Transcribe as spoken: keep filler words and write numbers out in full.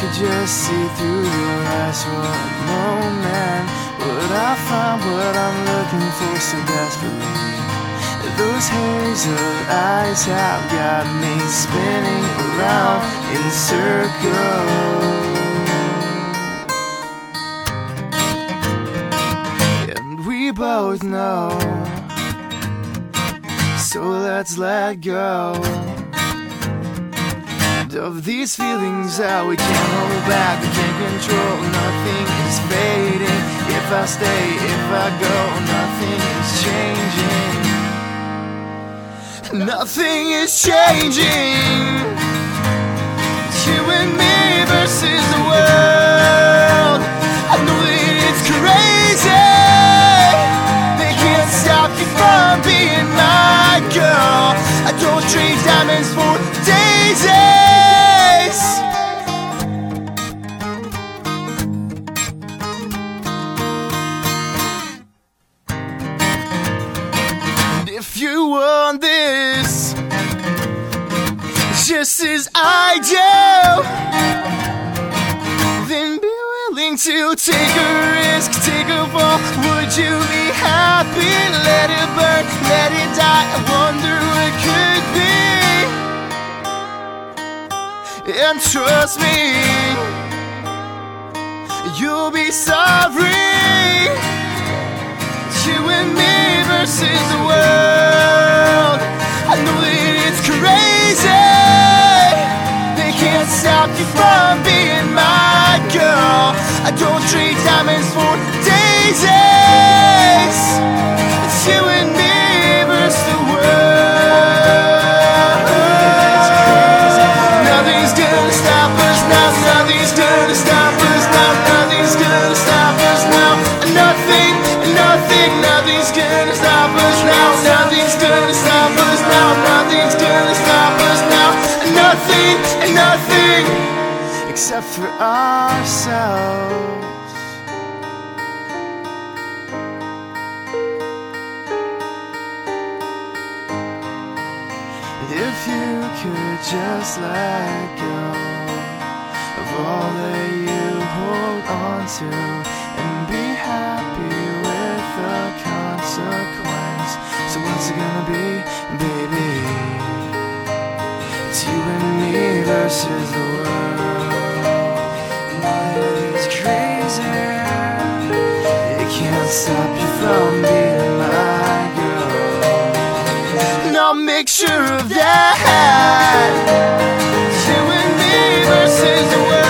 could just see through your eyes for a moment, would I find what I'm looking for so desperately? Those hazel eyes have got me spinning around in circles, and we both know, so let's let go of these feelings that we can't hold back, we can't control. Nothing is fading. If I stay, if I go, nothing is changing. Nothing is changing. You and me versus the world. I know that it's crazy. They can't stop you from being my girl. I don't trade diamonds for daisies. If you want this just as I do, then be willing to take a risk, take a fall. Would you be happy? Let it burn, let it die. I wonder what could be. And trust me, you'll be sorry. You and me versus the world. I know that it's crazy. They can't stop you from being my girl. I don't trade diamonds for daisies. It's you and me versus the world. Nothing's gonna stop us now. Nothing's gonna stop us now. Nothing's gonna stop us now. Nothing, nothing, nothing's gonna stop us now. Nothing's gonna stop us now. Nothing's gonna stop us now. Nothing, nothing, except for ourselves. If you could just let go of all that you hold on to and be happy with the consequence. So what's it gonna be, baby? It's you and me versus the world. It's crazy. It can't stop you from being my girl. No mixture of that. You and me versus the world.